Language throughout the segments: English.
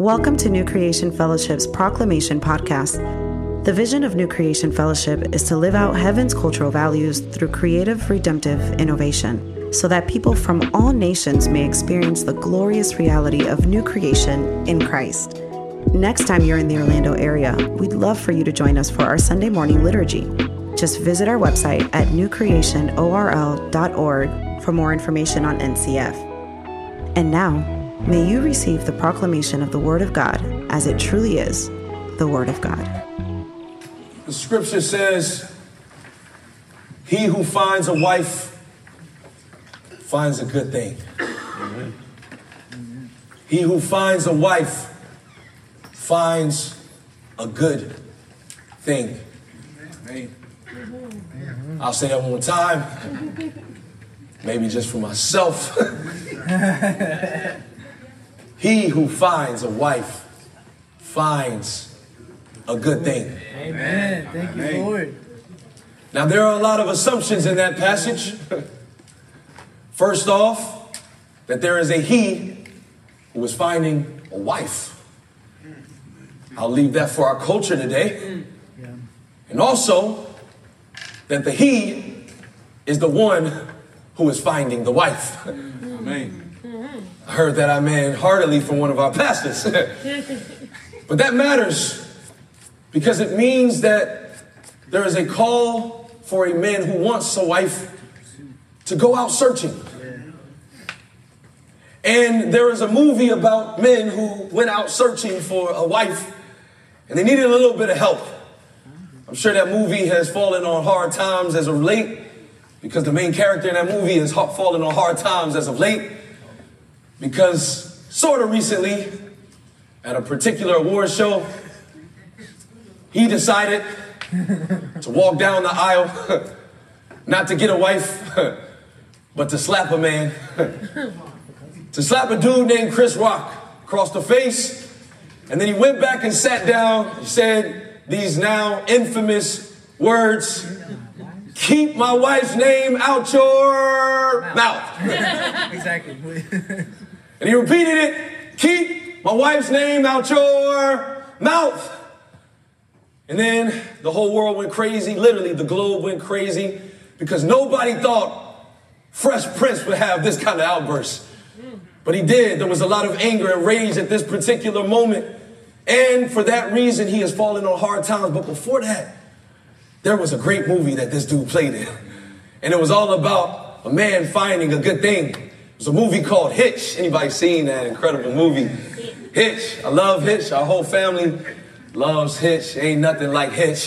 Welcome to New Creation Fellowship's Proclamation Podcast. The vision of New Creation Fellowship is to live out heaven's cultural values through creative, redemptive innovation, so that people from all nations may experience the glorious reality of new creation in Christ. Next time you're in the Orlando area, we'd love for you to join us for our Sunday morning liturgy. Just visit our website at newcreationorl.org for more information on NCF. And now, may you receive the proclamation of the Word of God as it truly is, the Word of God. The scripture says, he who finds a wife finds a good thing. Amen. He who finds a wife finds a good thing. Amen. I'll say that one more time. Maybe just for myself. He who finds a wife finds a good thing. Amen. Thank you, Lord. Now, there are a lot of assumptions in that passage. First off, that there is a he who is finding a wife. I'll leave that for our culture today. And also, that the he is the one who is finding the wife. Amen. I heard that amen heartily from one of our pastors. But that matters because it means that there is a call for a man who wants a wife to go out searching. And there is a movie about men who went out searching for a wife and they needed a little bit of help. I'm sure that movie has fallen on hard times as of late because the main character in that movie has fallen on hard times as of late. Because sort of recently, at a particular award show, he decided to walk down the aisle, not to get a wife, but to slap a man. To slap a dude named Chris Rock across the face. And then he went back and sat down. He said these now infamous words: keep my wife's name out your mouth. Exactly. And he repeated it: keep my wife's name out your mouth. And then the whole world went crazy. Literally, the globe went crazy because nobody thought Fresh Prince would have this kind of outburst. But he did. There was a lot of anger and rage at this particular moment. And for that reason, he has fallen on hard times. But before that, there was a great movie that this dude played in. And it was all about a man finding a good thing. It was a movie called Hitch. Anybody seen that incredible movie? Hitch. I love Hitch. Our whole family loves Hitch. Ain't nothing like Hitch.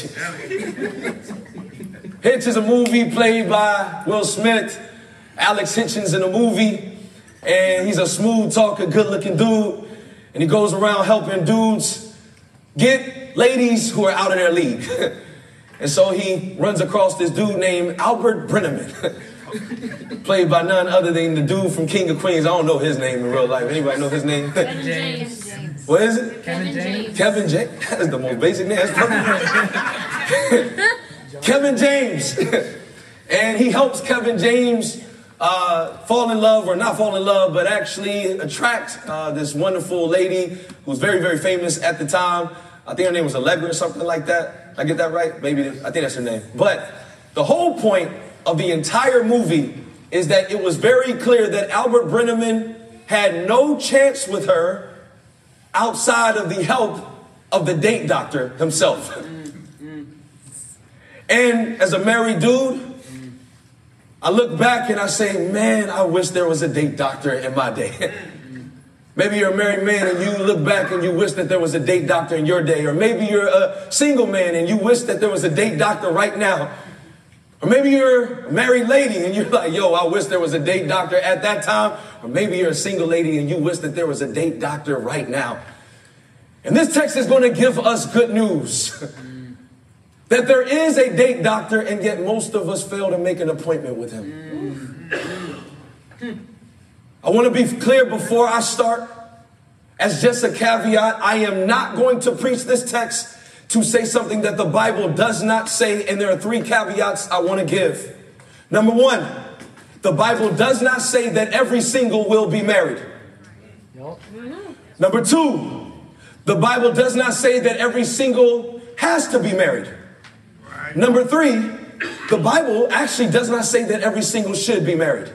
Hitch is a movie played by Will Smith. Alex Hitchens in the movie. And he's a smooth talker, good looking dude. And he goes around helping dudes get ladies who are out of their league. And so he runs across this dude named Albert Brenneman, played by none other than the dude from King of Queens. I don't know his name in real life. Anybody know his name? Kevin James. What is it? Kevin James. Kevin James. That's the most basic name. Kevin James. And he helps Kevin James fall in love, or not fall in love, but actually attract this wonderful lady who's very, very famous at the time. I think her name was Allegra or something like that. I get that right? Maybe. I think that's her name. But the whole point of the entire movie is that it was very clear that Albert Brenneman had no chance with her outside of the help of the date doctor himself. And as a married dude, I look back and I say, man, I wish there was a date doctor in my day. Maybe you're a married man and you look back and you wish that there was a date doctor in your day. Or maybe you're a single man and you wish that there was a date doctor right now. Or maybe you're a married lady and you're like, yo, I wish there was a date doctor at that time. Or maybe you're a single lady and you wish that there was a date doctor right now. And this text is going to give us good news. That there is a date doctor, and yet most of us fail to make an appointment with him. I want to be clear before I start. As just a caveat, I am not going to preach this text to say something that the Bible does not say, and there are 3 caveats I want to give. Number 1, the Bible does not say that every single will be married. Number 2, The Bible does not say that every single has to be married. Right. Number 3, the Bible actually does not say that every single should be married.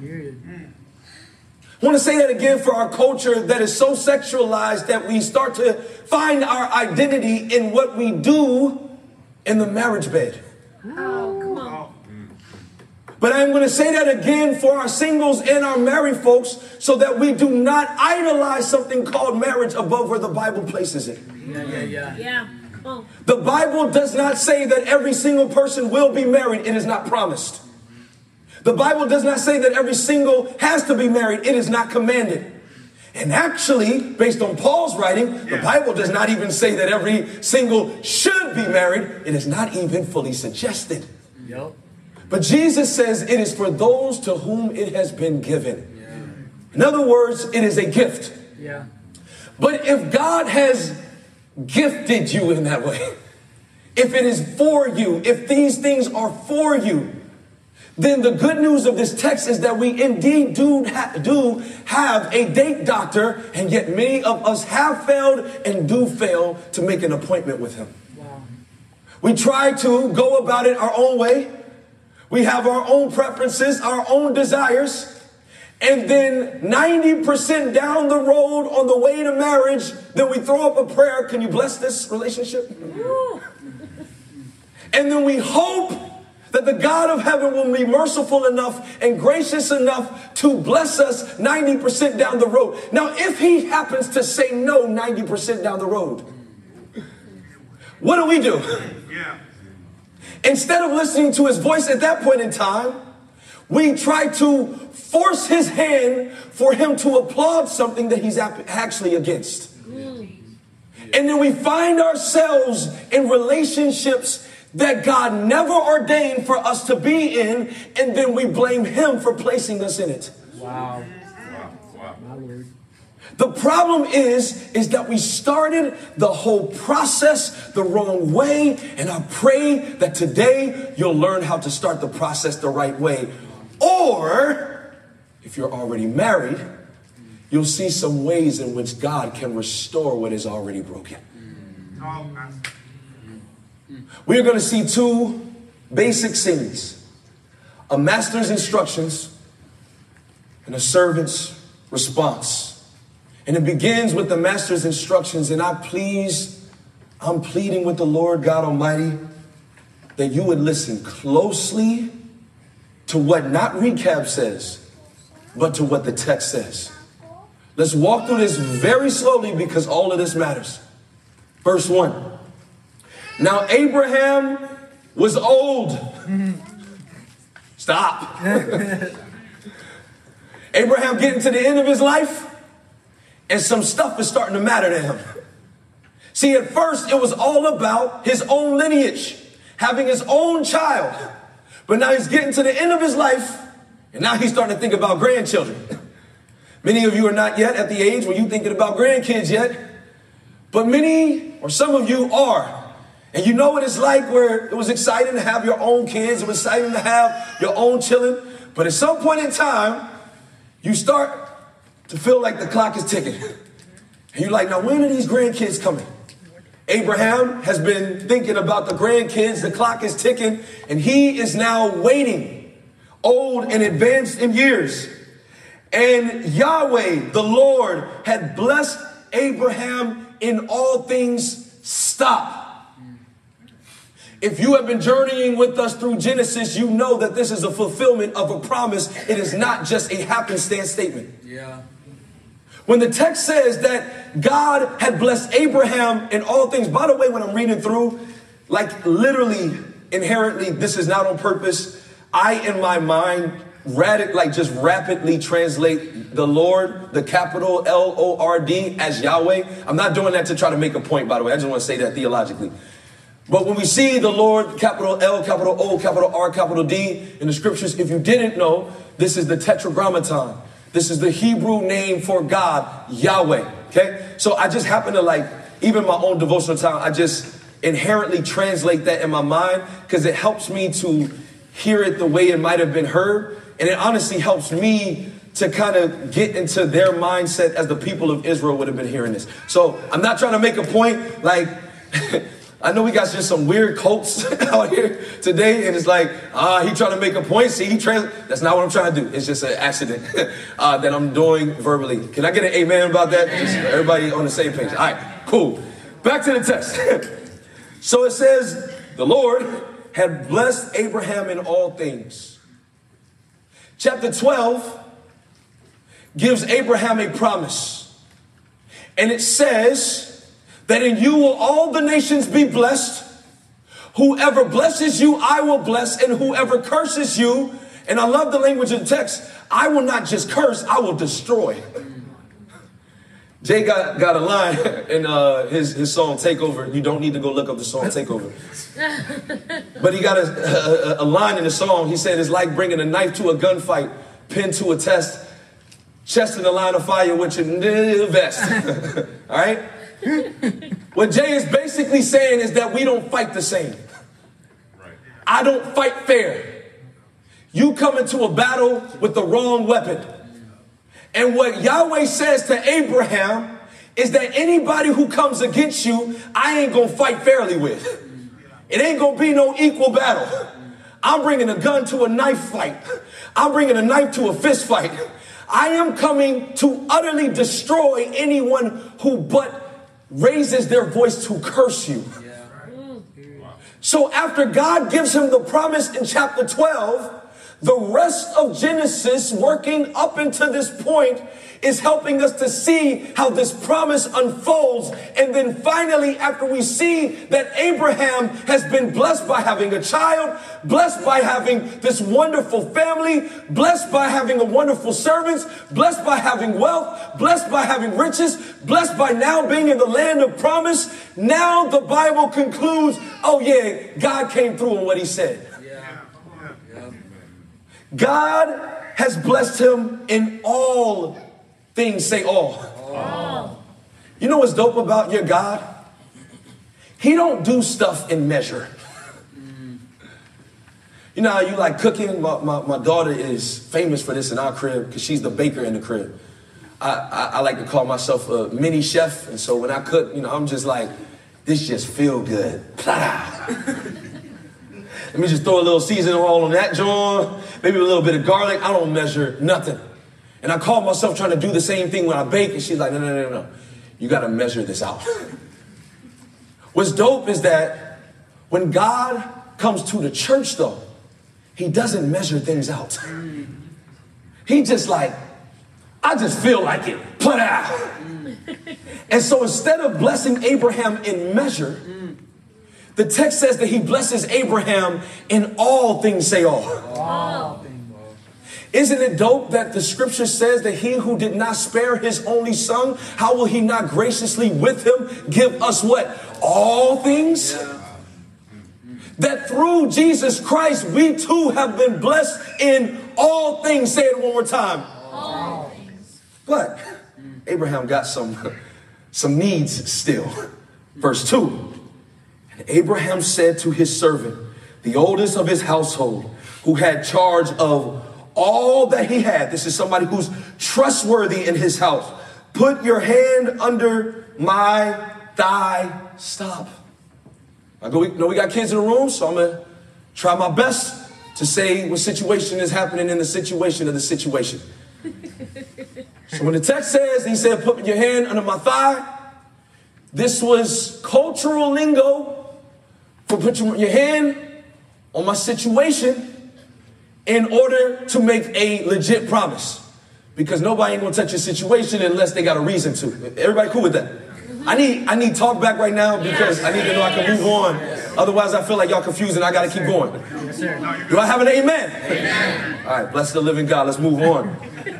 I want to say that again for our culture that is so sexualized that we start to find our identity in what we do in the marriage bed. Oh, come on. But I'm going to say that again for our singles and our married folks so that we do not idolize something called marriage above where the Bible places it. Yeah. Oh. The Bible does not say that every single person will be married. It is not promised. The Bible does not say that every single has to be married. It is not commanded. And actually, based on Paul's writing, the Bible does not even say that every single should be married. It is not even fully suggested. Yep. But Jesus says it is for those to whom it has been given. In other words, it is a gift. Yeah. But if God has gifted you in that way, if it is for you, if these things are for you, then the good news of this text is that we indeed do have a date doctor, and yet many of us have failed and do fail to make an appointment with him. Wow. We try to go about it our own way. We have our own preferences, our own desires. And then 90% down the road on the way to marriage, then we throw up a prayer. Can you bless this relationship? And then we hope that the God of heaven will be merciful enough and gracious enough to bless us 90% down the road. Now, if he happens to say no 90% down the road, what do? Yeah. Instead of listening to his voice at that point in time, we try to force his hand for him to applaud something that he's actually against. And then we find ourselves in relationships that God never ordained for us to be in, and then we blame him for placing us in it. Wow. Wow. The problem is that we started the whole process the wrong way, and I pray that today you'll learn how to start the process the right way. Or, if you're already married, you'll see some ways in which God can restore what is already broken. We're going to see 2 basic scenes: a master's instructions and a servant's response. And it begins with the master's instructions. And I'm pleading with the Lord God Almighty that you would listen closely to what not recap says, but to what the text says. Let's walk through this very slowly because all of this matters. Verse 1. Now Abraham was old. Stop. Abraham getting to the end of his life, and some stuff is starting to matter to him. See, at first it was all about his own lineage, having his own child. But now he's getting to the end of his life, and now he's starting to think about grandchildren. Many of you are not yet at the age where you're thinking about grandkids yet, but many or some of you are. And you know what it's like where it was exciting to have your own kids. It was exciting to have your own children. But at some point in time, you start to feel like the clock is ticking. And you're like, now when are these grandkids coming? Abraham has been thinking about the grandkids. The clock is ticking. And he is now waiting, old and advanced in years. And Yahweh, the Lord, had blessed Abraham in all things. Stop. If you have been journeying with us through Genesis, you know that this is a fulfillment of a promise. It is not just a happenstance statement. Yeah. When the text says that God had blessed Abraham in all things, by the way, when I'm reading through, like literally, inherently, this is not on purpose. I, in my mind, rapidly translate the Lord, the capital Lord, as Yahweh. I'm not doing that to try to make a point, by the way. I just want to say that theologically. But when we see the Lord, capital L, capital O, capital R, capital D in the scriptures, if you didn't know, this is the tetragrammaton. This is the Hebrew name for God, Yahweh. Okay. So I just happen to even my own devotional time, I just inherently translate that in my mind because it helps me to hear it the way it might have been heard. And it honestly helps me to kind of get into their mindset as the people of Israel would have been hearing this. So I'm not trying to make a point like, I know we got just some weird cults out here today, and it's like, he trying to make a point. See, that's not what I'm trying to do. It's just an accident that I'm doing verbally. Can I get an amen about that? Just everybody on the same page. All right, cool. Back to the text. So it says, the Lord had blessed Abraham in all things. Chapter 12 gives Abraham a promise. And it says that in you will all the nations be blessed. Whoever blesses you, I will bless. And whoever curses you, and I love the language of the text, I will not just curse, I will destroy. Jay got a line in his song Takeover. You don't need to go look up the song Takeover. But he got a line in the song. He said, it's like bringing a knife to a gunfight, pin to a test, chest in the line of fire with your vest. All right? What Jay is basically saying is that we don't fight the same. Right. I don't fight fair. You come into a battle with the wrong weapon. And what Yahweh says to Abraham is that anybody who comes against you, I ain't going to fight fairly with. It ain't going to be no equal battle. I'm bringing a gun to a knife fight. I'm bringing a knife to a fist fight. I am coming to utterly destroy anyone who but raises their voice to curse you. So after God gives him the promise in chapter 12, the rest of Genesis, working up into this point, is helping us to see how this promise unfolds. And then finally, after we see that Abraham has been blessed by having a child, blessed by having this wonderful family, blessed by having a wonderful servants, blessed by having wealth, blessed by having riches, blessed by now being in the land of promise, now the Bible concludes, oh yeah, God came through on what he said. God has blessed him in all things. Say all. All. You know what's dope about your God? He don't do stuff in measure. You know how you like cooking? My daughter is famous for this in our crib because she's the baker in the crib. I like to call myself a mini chef. And so when I cook, I'm just like, this just feel good. Let me just throw a little seasoning oil on that joint, maybe a little bit of garlic. I don't measure nothing. And I call myself trying to do the same thing when I bake, and she's like, no. You got to measure this out. What's dope is that when God comes to the church, though, he doesn't measure things out. He just like, I just feel like it. Put out. And so instead of blessing Abraham in measure, the text says that he blesses Abraham in all things. Say all. All. Isn't it dope that the scripture says that he who did not spare his only son, how will he not graciously with him give us what? All things? Yeah. That through Jesus Christ, we too have been blessed in all things. Say it one more time. All things. But Abraham got some needs still. Verse 2. And Abraham said to his servant, the oldest of his household, who had charge of all that he had. This is somebody who's trustworthy in his house. Put your hand under my thigh. Stop. I know we got kids in the room, so I'm going to try my best to say what situation is happening in the situation of the situation. So when the text says, he said, put your hand under my thigh, this was cultural lingo for put your hand on my situation in order to make a legit promise. Because nobody ain't going to touch your situation unless they got a reason to. Everybody cool with that? I need talk back right now because I need to know I can move on. Otherwise, I feel like y'all confused and I got to keep going. Do I have an amen? Amen. All right, bless the living God. Let's move on.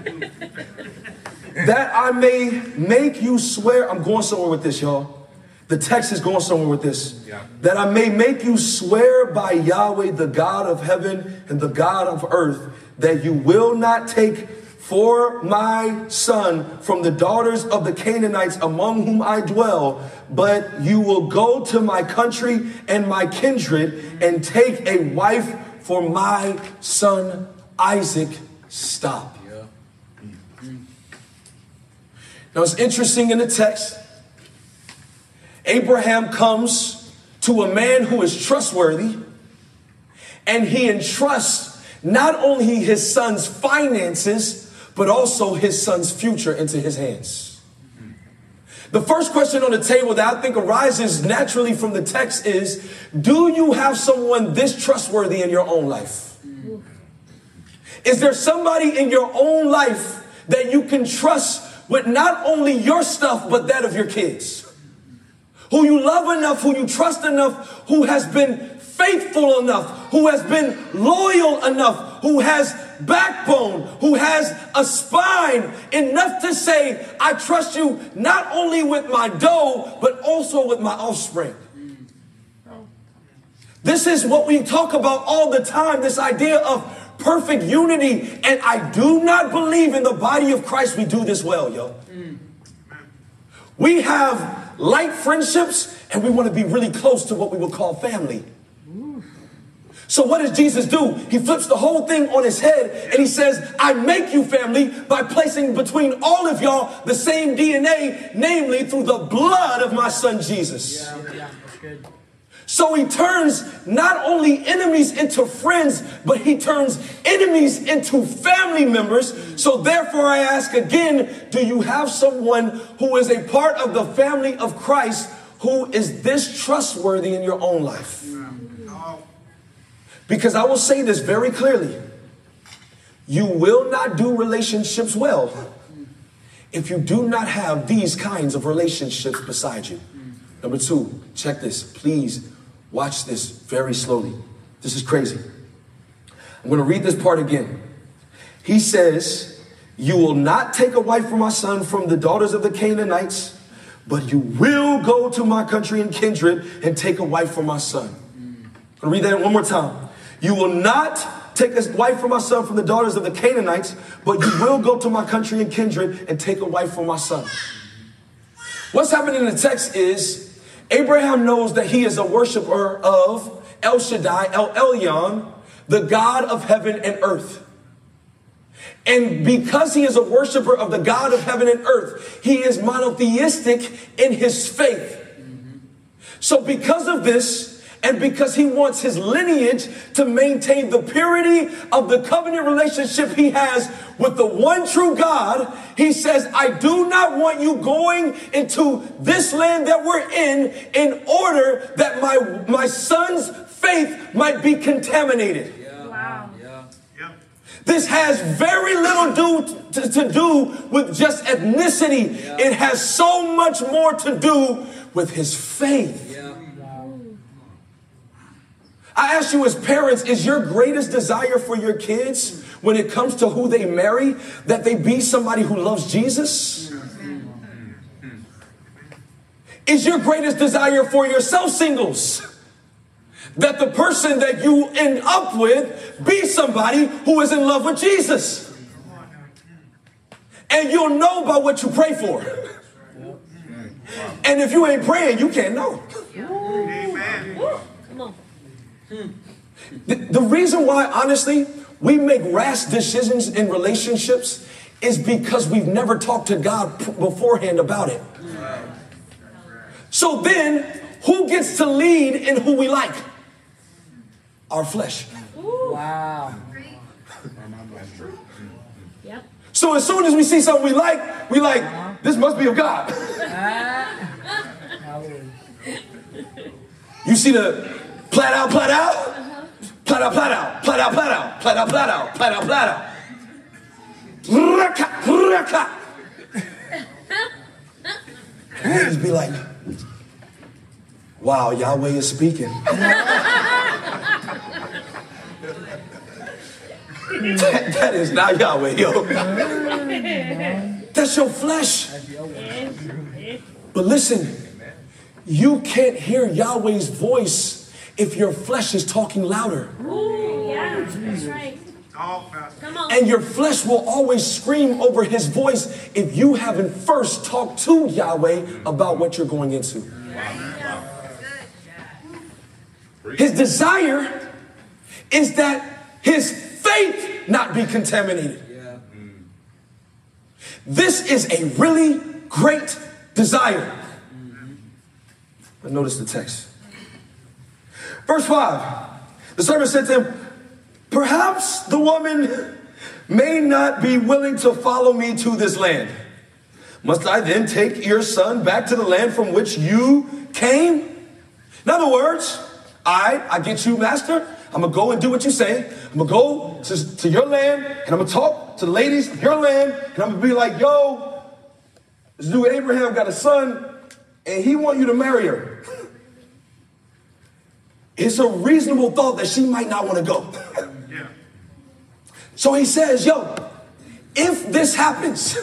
That I may make you swear. I'm going somewhere with this, y'all. The text is going somewhere with this. Yeah. That I may make you swear by Yahweh, the God of heaven and the God of earth, that you will not take for my son from the daughters of the Canaanites among whom I dwell, but you will go to my country and my kindred and take a wife for my son Isaac. Stop. Yeah. Now it's interesting in the text, Abraham comes to a man who is trustworthy, and he entrusts not only his son's finances, but also his son's future into his hands. The first question on the table that I think arises naturally from the text is, do you have someone this trustworthy in your own life? Is there somebody in your own life that you can trust with not only your stuff, but that of your kids? Who you love enough, who you trust enough, who has been faithful enough, who has been loyal enough, who has backbone, who has a spine enough to say, I trust you not only with my dough, but also with my offspring. This is what we talk about all the time, this idea of perfect unity. And I do not believe in the body of Christ we do this well, yo. We have light friendships and we want to be really close to what we would call family. So what does Jesus do? He flips the whole thing on his head and he says, I make you family by placing between all of y'all the same DNA, namely through the blood of my son Jesus. Yeah, that's good. So he turns not only enemies into friends, but he turns enemies into family members. So therefore I ask again, do you have someone who is a part of the family of Christ who is this trustworthy in your own life? Because I will say this very clearly. You will not do relationships well if you do not have these kinds of relationships beside you. Number two, check this. Please watch this very slowly. This is crazy. I'm going to read this part again. He says, you will not take a wife for my son from the daughters of the Canaanites, but you will go to my country and kindred and take a wife for my son. I'm going to read that one more time. You will not take a wife for my son from the daughters of the Canaanites, but you will go to my country and kindred and take a wife for my son. What's happening in the text is Abraham knows that he is a worshiper of El Shaddai, El Elyon, the God of heaven and earth. And because he is a worshiper of the God of heaven and earth, he is monotheistic in his faith. So because of this, and because he wants his lineage to maintain the purity of the covenant relationship he has with the one true God, he says, I do not want you going into this land that we're in order that my son's faith might be contaminated. Wow. This has very little to do with just ethnicity. It has so much more to do with his faith. I ask you as parents, is your greatest desire for your kids when it comes to who they marry, that they be somebody who loves Jesus? Is your greatest desire for yourself, singles, that the person that you end up with be somebody who is in love with Jesus? And you'll know by what you pray for. And if you ain't praying, you can't know. Come on. The reason why, honestly, we make rash decisions in relationships is because we've never talked to God beforehand about it. So then, who gets to lead in who we like? Our flesh. Wow. Yep. So as soon as we see something we like, this must be of God. You see the plat out, plat out? Plat out, plat out, plat out, plat out, plat out, plat out, plat out, plat out. Raka, raka. And you just be like, wow, Yahweh is speaking. That is not Yahweh, yo. That's your flesh. But listen, you can't hear Yahweh's voice if your flesh is talking louder. Ooh, yeah, that's right. Come on. And your flesh will always scream over his voice if you haven't first talked to Yahweh about what you're going into. His desire is that his faith not be contaminated. This is a really great desire. But notice the text. Verse 5. The servant said to him, perhaps the woman may not be willing to follow me to this land. Must I then take your son back to the land from which you came? In other words, I get you, master. I'm going to go and do what you say. I'm going to go to your land, and I'm going to talk to the ladies of your land, and I'm going to be like, yo, this dude Abraham got a son, and he want you to marry her. It's a reasonable thought that she might not want to go. Yeah. So he says, yo, if this happens,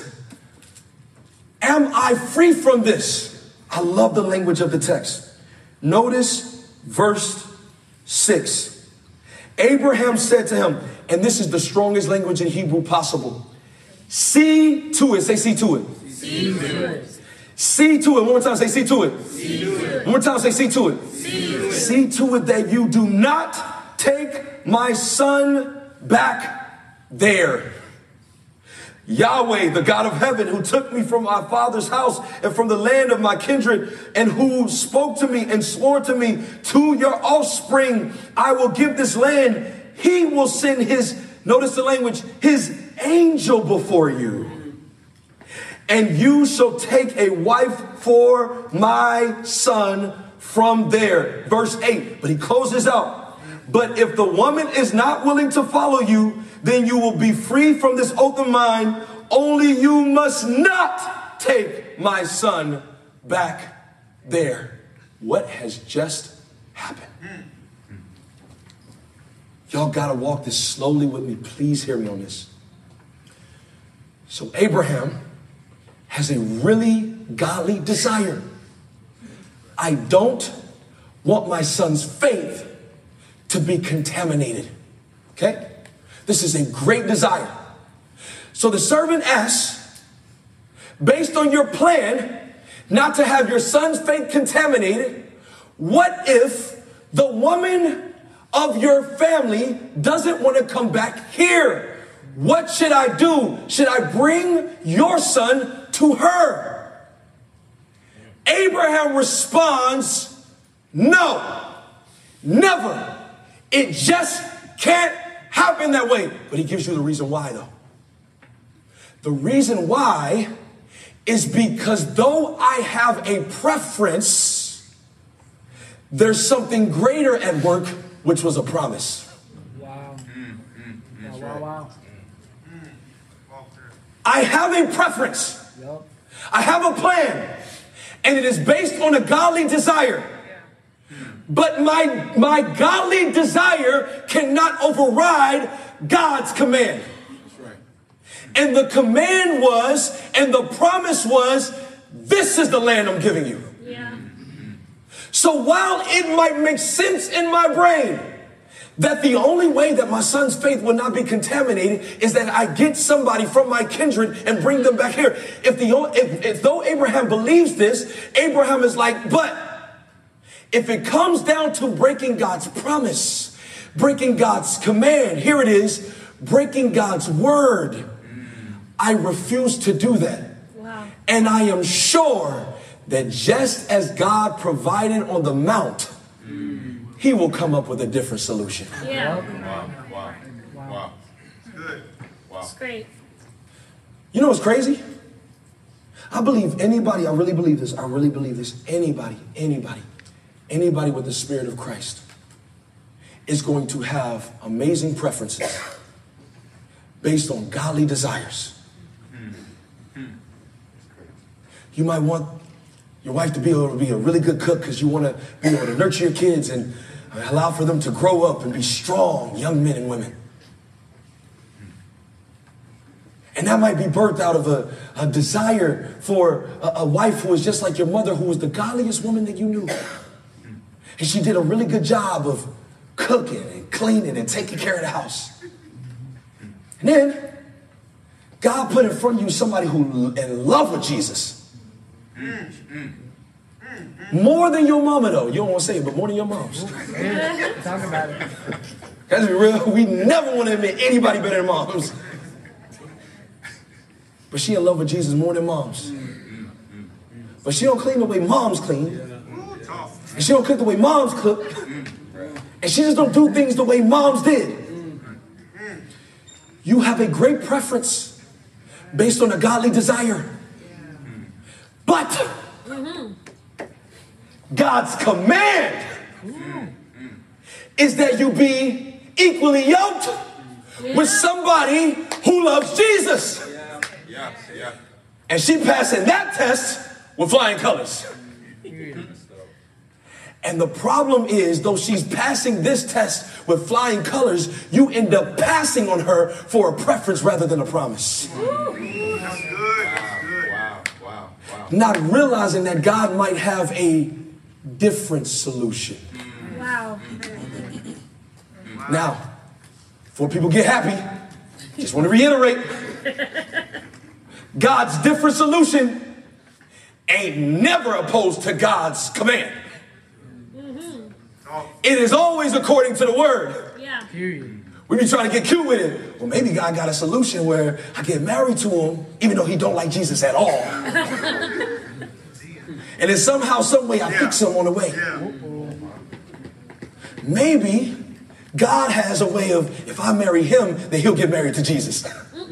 am I free from this? I love the language of the text. Notice verse 6. Abraham said to him, and this is the strongest language in Hebrew possible. See to it. Say see to it. See to it. See to it. One more time, say see to it. See to it. One more time, say see to it. See to it. See to it that you do not take my son back there. Yahweh, the God of heaven, who took me from my father's house and from the land of my kindred, and who spoke to me and swore to me, to your offspring, I will give this land. He will send his, notice the language, his angel before you. And you shall take a wife for my son from there. Verse 8, but he closes out. But if the woman is not willing to follow you, then you will be free from this oath of mine. Only you must not take my son back there. What has just happened? Y'all got to walk this slowly with me. Please hear me on this. So Abraham has a really godly desire. I don't want my son's faith to be contaminated. Okay? This is a great desire. So the servant asks, based on your plan not to have your son's faith contaminated, what if the woman of your family doesn't want to come back here? What should I do? Should I bring your son to her? Abraham responds, no, never. It just can't happen that way. But he gives you the reason why, though. The reason why is because though I have a preference, there's something greater at work, which was a promise. Wow. Wow. I have a preference. Yep. I have a plan. And it is based on a godly desire. But my godly desire cannot override God's command. And the command was, and the promise was, this is the land I'm giving you. Yeah. So while it might make sense in my brain that the only way that my son's faith will not be contaminated is that I get somebody from my kindred and bring them back here. If though Abraham believes this, Abraham is like, but if it comes down to breaking God's promise, breaking God's command, here it is, breaking God's word, I refuse to do that. Wow. And I am sure that just as God provided on the mount, he will come up with a different solution. Yeah. Wow. Good. Wow. That's great. You know what's crazy? I believe anybody, I really believe this, anybody with the Spirit of Christ is going to have amazing preferences based on godly desires. You might want your wife to be able to be a really good cook because you want to be able to nurture your kids and allow for them to grow up and be strong young men and women. And that might be birthed out of a desire for a wife who is just like your mother, who was the godliest woman that you knew. And she did a really good job of cooking and cleaning and taking care of the house. And then God put in front of you somebody who in love with Jesus. More than your mama, though. You don't want to say it, but more than your mom's. Talk about it. Let's be real. We never want to admit anybody better than moms. But she in love with Jesus more than moms. But she don't clean the way moms clean. And she don't cook the way moms cook. And she just don't do things the way moms did. You have a great preference based on a godly desire. But God's command is that you be equally yoked with somebody who loves Jesus. And she passing that test with flying colors. And the problem is, though she's passing this test with flying colors, you end up passing on her for a preference rather than a promise. That's good. That's good. Wow. Not realizing that God might have a different solution. Wow. Now, before people get happy, just want to reiterate, God's different solution ain't never opposed to God's command. It is always according to the word. Yeah. We be trying to get cute with it. Well, maybe God got a solution where I get married to him, even though he don't like Jesus at all. And then somehow, some way, I fix him on the way. Maybe God has a way of, if I marry him, then he'll get married to Jesus.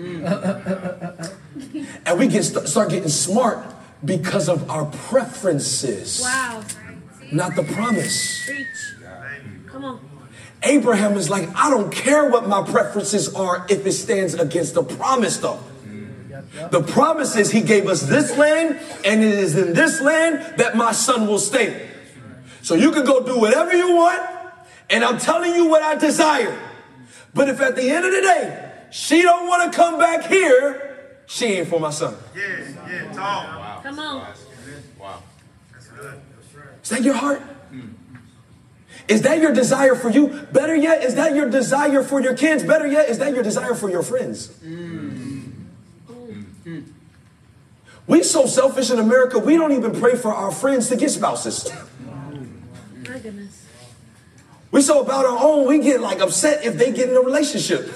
And we start getting smart because of our preferences. Wow. Not the promise. Preach. Come on. Abraham is like, I don't care what my preferences are if it stands against the promise, though. The promise is he gave us this land, and it is in this land that my son will stay. So you can go do whatever you want, and I'm telling you what I desire. But if at the end of the day, she don't want to come back here, she ain't for my son. Yeah, talk. Wow. Come on. Wow. That's good. Is that your heart? Is that your desire for you? Better yet, is that your desire for your kids? Better yet, is that your desire for your friends? We so selfish in America, we don't even pray for our friends to get spouses. My goodness. We so about our own, we get like upset if they get in a relationship.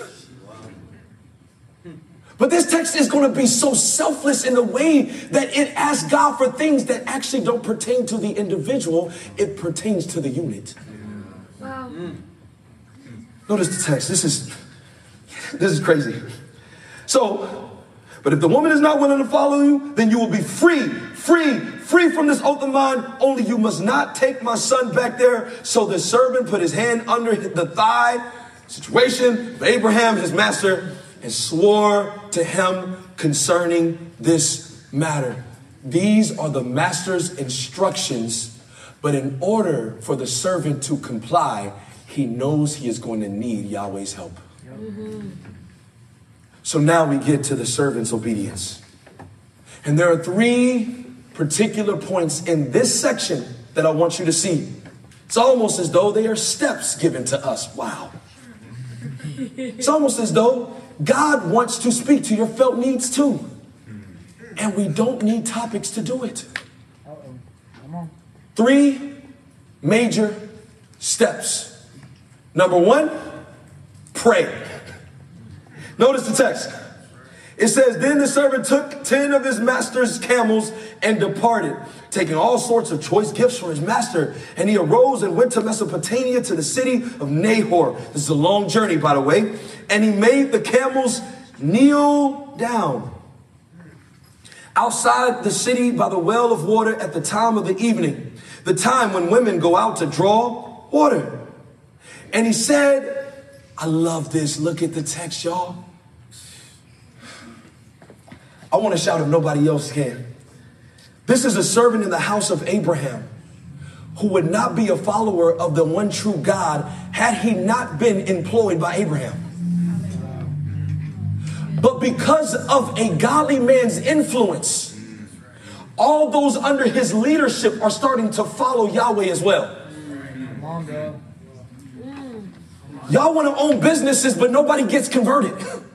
But this text is going to be so selfless in the way that it asks God for things that actually don't pertain to the individual. It pertains to the unit. Wow. Notice the text. This is crazy. So, but if the woman is not willing to follow you, then you will be free from this oath of mine. Only you must not take my son back there. So the servant put his hand under the thigh situation of Abraham, his master, and swore to him concerning this matter. These are the master's instructions, but in order for the servant to comply, he knows he is going to need Yahweh's help. So now we get to the servant's obedience. And there are three particular points in this section that I want you to see. It's almost as though they are steps given to us. Wow. It's almost as though God wants to speak to your felt needs too. And we don't need topics to do it. Three major steps. Number one, pray. Notice the text. It says, then the servant took 10 of his master's camels and departed, taking all sorts of choice gifts for his master. And he arose and went to Mesopotamia, to the city of Nahor. This is a long journey, by the way. And he made the camels kneel down outside the city by the well of water at the time of the evening, the time when women go out to draw water. And he said, I love this. Look at the text, y'all. I want to shout if nobody else can. This is a servant in the house of Abraham who would not be a follower of the one true God had he not been employed by Abraham. But because of a godly man's influence, all those under his leadership are starting to follow Yahweh as well. Y'all want to own businesses, but nobody gets converted.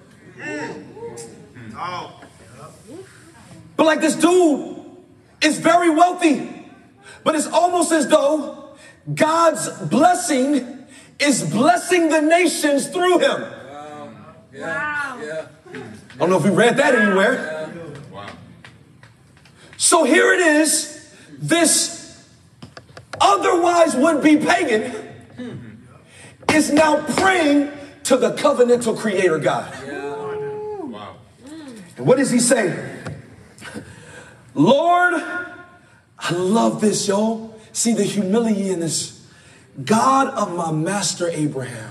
But like this dude is very wealthy, but it's almost as though God's blessing is blessing the nations through him. Wow. I don't know if we read that anywhere. So here it is, this otherwise would-be pagan is now praying to the covenantal creator God. Wow. And what does he say? Lord, I love this, yo. See the humility in this. God of my master Abraham.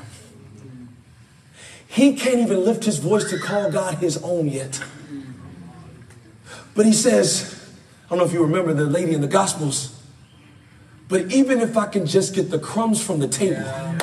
He can't even lift his voice to call God his own yet. But he says, I don't know if you remember the lady in the Gospels, but even if I can just get the crumbs from the table,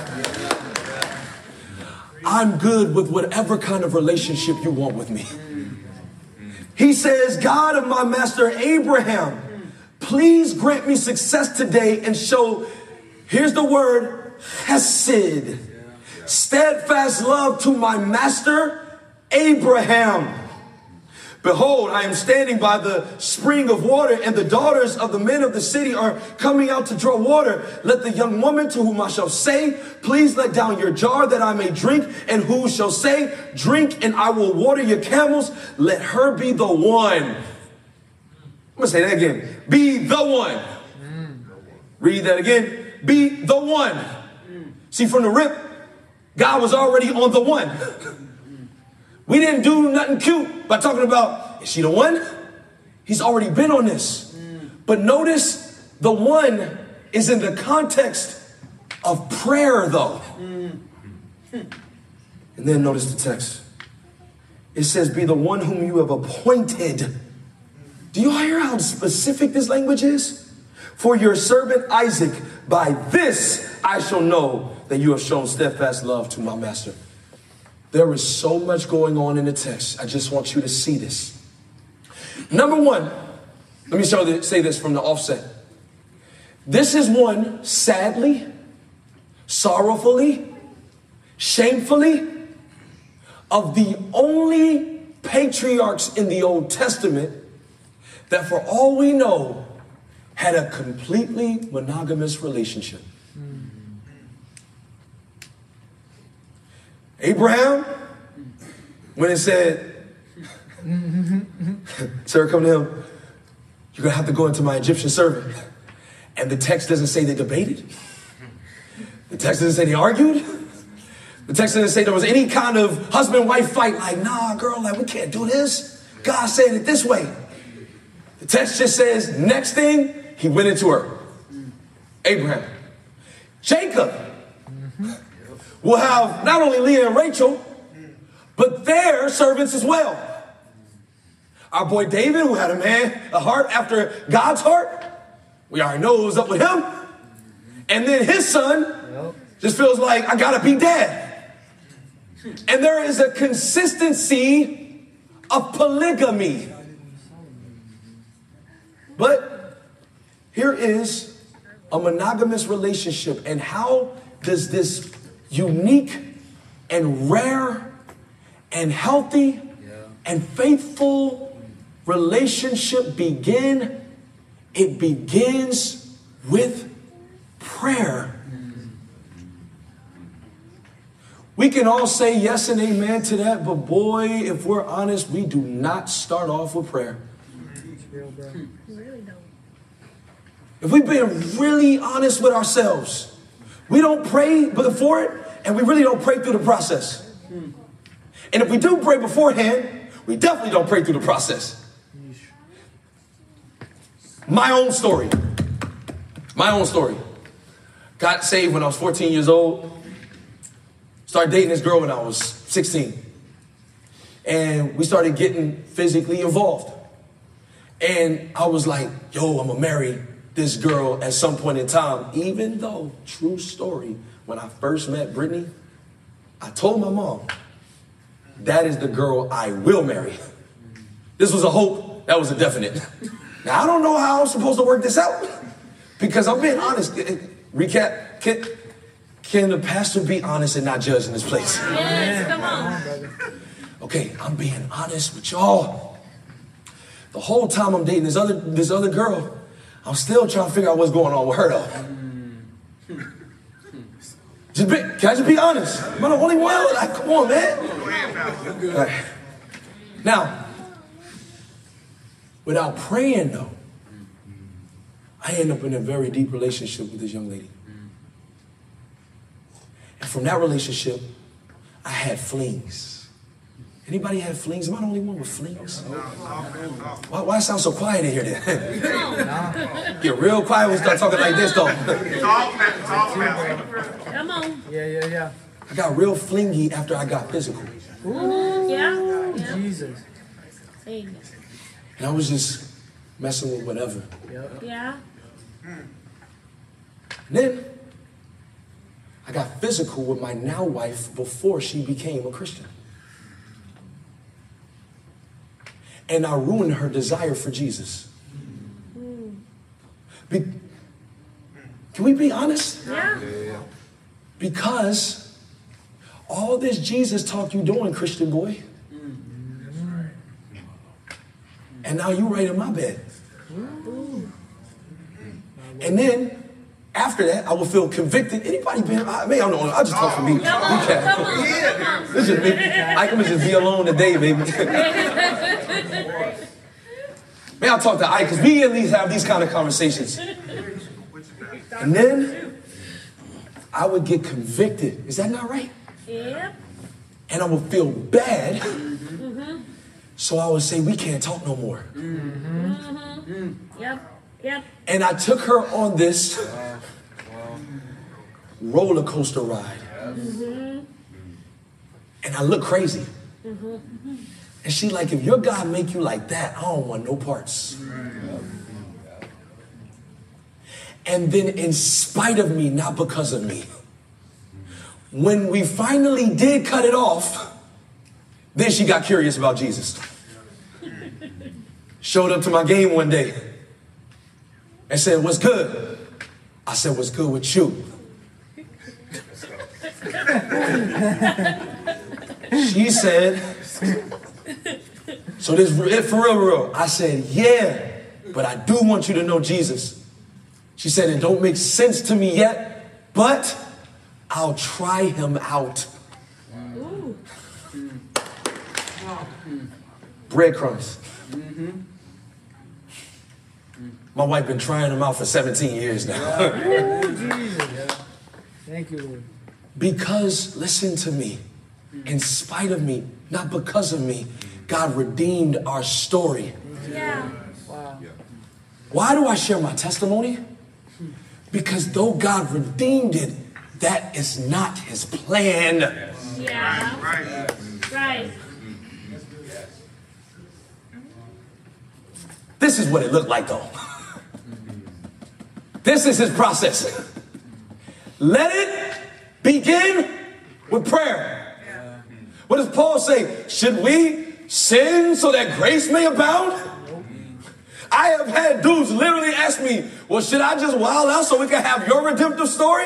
I'm good with whatever kind of relationship you want with me. He says, God of my master Abraham, please grant me success today and show, here's the word, hesed, steadfast love to my master Abraham. Behold, I am standing by the spring of water, and the daughters of the men of the city are coming out to draw water. Let the young woman to whom I shall say, please let down your jar that I may drink, and who shall say, drink and I will water your camels. Let her be the one. I'm going to say that again. Be the one. Read that again. Be the one. See, from the rip, God was already on the one. We didn't do nothing cute by talking about, is she the one? He's already been on this. But notice the one is in the context of prayer, though. And then notice the text. It says, be the one whom you have appointed. Do you hear how specific this language is? For your servant Isaac, by this I shall know that you have shown steadfast love to my master. There is so much going on in the text. I just want you to see this. Number one, let me say this from the offset. This is one, sadly, sorrowfully, shamefully, of the only patriarchs in the Old Testament that, for all we know, had a completely monogamous relationship. Abraham, when it said, Sarah, come to him, you're going to have to go into my Egyptian servant. And the text doesn't say they debated. The text doesn't say they argued. The text doesn't say there was any kind of husband-wife fight like, nah, girl, like we can't do this. God said it this way. The text just says, next thing, he went into her. Abraham. Jacob will have not only Leah and Rachel, but their servants as well. Our boy David, who had a heart after God's heart, we already know what was up with him. And then his son just feels like, I gotta be dad. And there is a consistency of polygamy. But here is a monogamous relationship. And how does this unique and rare and healthy and faithful relationship begin? It begins with prayer. We can all say yes and amen to that, but boy, if we're honest, we do not start off with prayer. If we've been really honest with ourselves, we don't pray before it, and we really don't pray through the process. And if we do pray beforehand, we definitely don't pray through the process. My own story. Got saved when I was 14 years old. Started dating this girl when I was 16. And we started getting physically involved. And I was like, yo, I'm going to marry this girl at some point in time. Even though, true story, when I first met Brittany, I told my mom, that is the girl I will marry. This was a hope. That was a definite. Now, I don't know how I'm supposed to work this out. Because I'm being honest. Recap. Can the pastor be honest and not judge in this place? Yes, come on. Okay, I'm being honest with y'all. The whole time I'm dating this other girl, I'm still trying to figure out what's going on with her though. Can I just be honest? Am I the only one? Like, come on, man. All right. Now, Without praying, though, I end up in a very deep relationship with this young lady. And from that relationship, I had flings. Anybody had flings? Am I the only one with flings? Why sound so quiet in here then? Get real quiet when we start talking like this, though. Come on. Yeah. I got real flingy after I got physical. Yeah. Jesus. Amen. And I was just messing with whatever. Yeah. And then I got physical with my now wife before she became a Christian. And I ruined her desire for Jesus. Can we be honest? Yeah. Because all this Jesus talk you doing, Christian boy. And now you right in my bed. And then after that, I will feel convicted. Anybody been? I don't know. I'll just talk for me. This is me. I can just be alone today, baby. Man, I'll talk to Ike because we at least have these kind of conversations. And then I would get convicted. Is that not right? Yep. And I would feel bad. So I would say, we can't talk no more. Yep. And I took her on this roller coaster ride. And I look crazy. And she like, if your God make you like that, I don't want no parts. And then in spite of me, not because of me, when we finally did cut it off, then she got curious about Jesus. Showed up to my game one day and said, what's good? I said, what's good with you? She said, so this it for real. I said, yeah, but I do want you to know Jesus. She said, it don't make sense to me yet, but I'll try him out. Breadcrumbs. My wife been trying him out for 17 years now. Thank you, Lord. Because, listen to me, in spite of me, not because of me, God redeemed our story. Yeah. Wow. Why do I share my testimony? Because though God redeemed it, that is not his plan. Yeah. Right. This is what it looked like, though. This is his process. Let it begin with prayer. What does Paul say? Should we sin so that grace may abound? I have had dudes literally ask me, well, should I just wild out so we can have your redemptive story?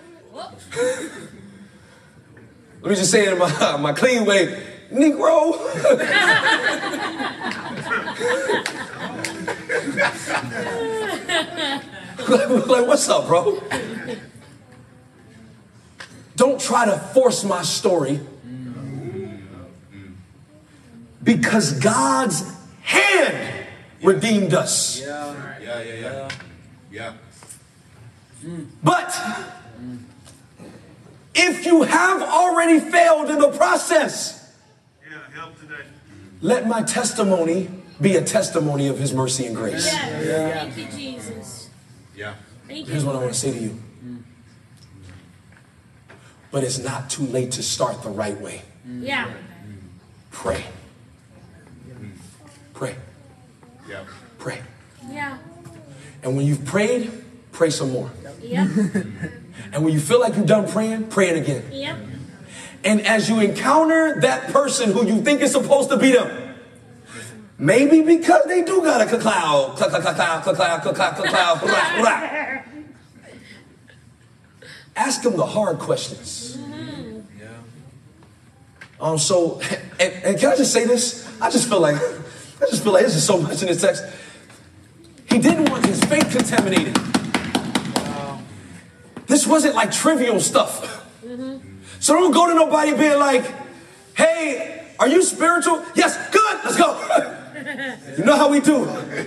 Let me just say it in my clean way. Negro. Like, what's up, bro? Don't try to force my story. Because God's hand redeemed us. Yeah. But if you have already failed in the process, Help today. let my testimony be a testimony of his mercy and grace. Yes. Thank you, Jesus. Yeah. Thank Here's you. what I want to say to you. But it's not too late to start the right way. Yeah. Pray. Pray. Yeah. Pray. Yeah. And when you've prayed, pray some more. Yep. And when you feel like you're done praying, pray it again. Yep. And as you encounter that person who you think is supposed to be them, maybe because they do got a cloud, ask them the hard questions. So, and can I just say this? I just feel like this is so much in this text. He didn't want his faith contaminated. This wasn't like trivial stuff. So don't go to nobody being like, hey, are you spiritual? Yes, good, let's go. You know how we do.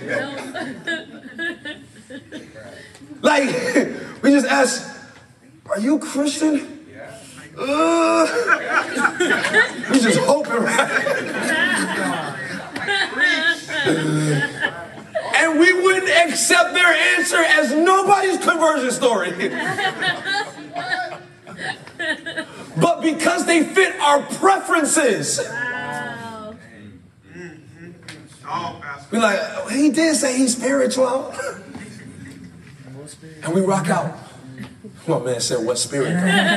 Like, we just ask, are you Christian? We just hoping, right? And we wouldn't accept their answer as nobody's conversion story. But because they fit our preferences. Wow. We're like, oh, he did say he's spiritual. And we rock out. My man said, what spirit?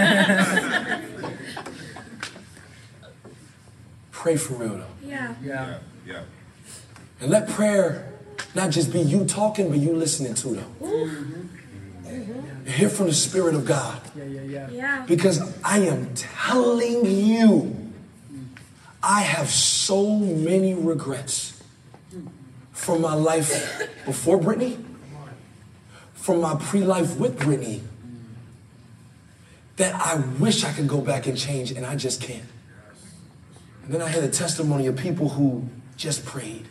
Pray for real though. Yeah. And let prayer not just be you talking, but you listening too though. And hear from the Spirit of God. Yeah. Because I am telling you, I have so many regrets from my life before Brittany, from my pre-life with Brittany, that I wish I could go back and change, and I just can't. And then I had a testimony of people who just prayed.